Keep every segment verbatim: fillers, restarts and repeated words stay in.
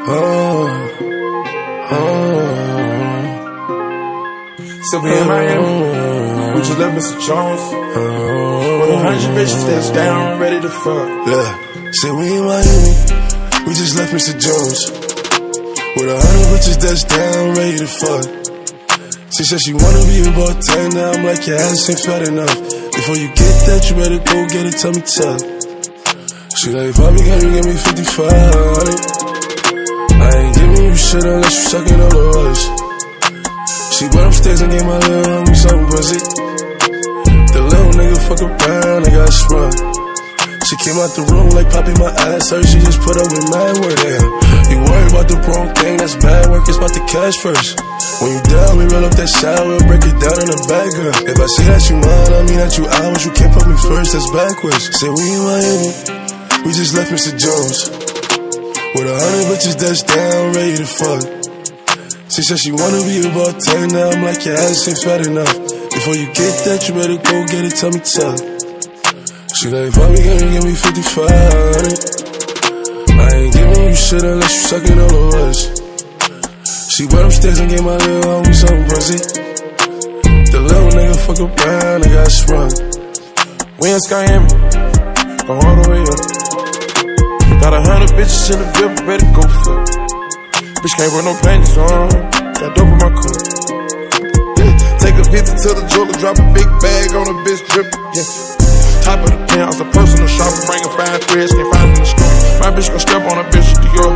Oh, oh. So we in Miami, we just left Mister Jones. Oh, with a hundred bitches that's down, ready to fuck. Look, say we in Miami, we just left Mister Jones. With a hundred bitches that's down, ready to fuck. She said she wanna be a bartender, I'm like, your ass ain't fat enough. Before you get that, you better go get it, tell me tough. She like, Bobby, can you give me fifty-five? I ain't giving you shit unless you sucking all the us. She went upstairs and gave my little homie some pussy. The little nigga fuck around and got sprung. She came out the room like popping my ass hurt. She just put up with mad work. Damn, you worry about the wrong thing, that's bad work. It's about the cash first. When you down, we roll up that shot, we'll break it down in the bag, girl. If I say that you mine, I mean that you ours. You can't put me first, that's backwards. Say we in Miami, we just left Mister Jones. With a hundred bitches that's down, ready to fuck. She said she wanna be a bartender, I'm like, your ass ain't fat enough. Before you get that, you better go get it, tell me tough. She like, Bobby, can you give me fifty-five? I ain't giving you shit unless you sucking all of us. She went upstairs and gave my little homie some pussy. The little nigga fuck around and got sprung. We in Miami, go all the way up. Got a hundred bitches in the V I P, ready to go fuck. Bitch can't wear no panties on, got dope in my cup. Yeah. Take a visit to the jeweler, drop a big bag on a bitch drip. Yeah. Top of the penthouse, a personal shopper, bringing fine threads, can't find in the store. My bitch gon' step on a bitch to Dior.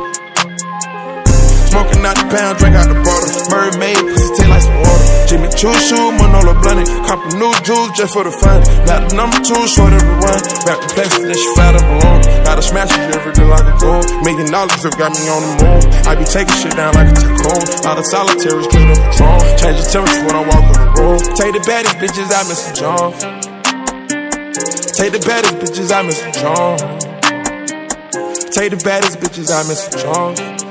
Smoking out the pound, drink out the bottle. Mermaid, pussy taste like some water. Jimmy Choo shoe, Manola blunted. Cop a new jewels just for the fun. Got the number two, short every one. Back the plastic, then she flat up alone. Gotta smash it every day like a gold. Making dollars drip got me on the moon. I be taking shit down like a tycoon. All the solitaries clear the Patron. Change the temperature when I walk on the road. Take the baddest bitches out, Mister John. Take the baddest bitches out, Mister John. Take the baddest bitches out, Mister John.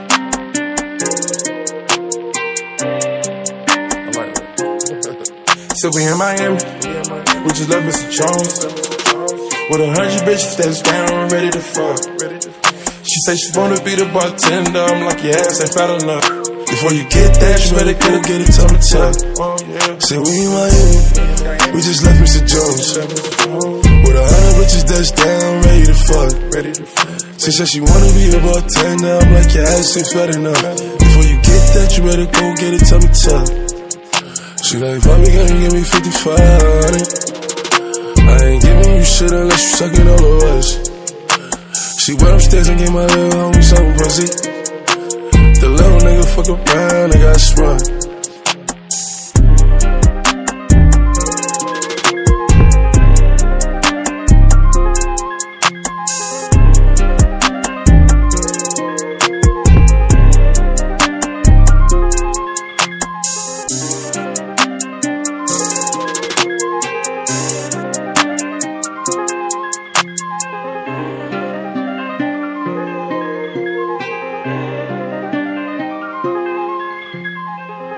So we in Miami, we just left Mister Jones. With a hundred bitches that's down, ready to fuck. She say she wanna be the bartender, I'm like, your ass ain't fat enough. Before you get that, you better go get it, tell me tough. Say we in Miami, we just left Mister Jones. With a hundred bitches that's down, ready to fuck. She said she wanna be a bartender, I'm like, your ass ain't fat enough. Before you get that, you better go get it, tell me tough. She like, Bobby, can you give me fifty-five? I ain't giving you shit unless you sucking all of us. She went upstairs and gave my little homie some pussy. The little nigga fuck around and got sprung.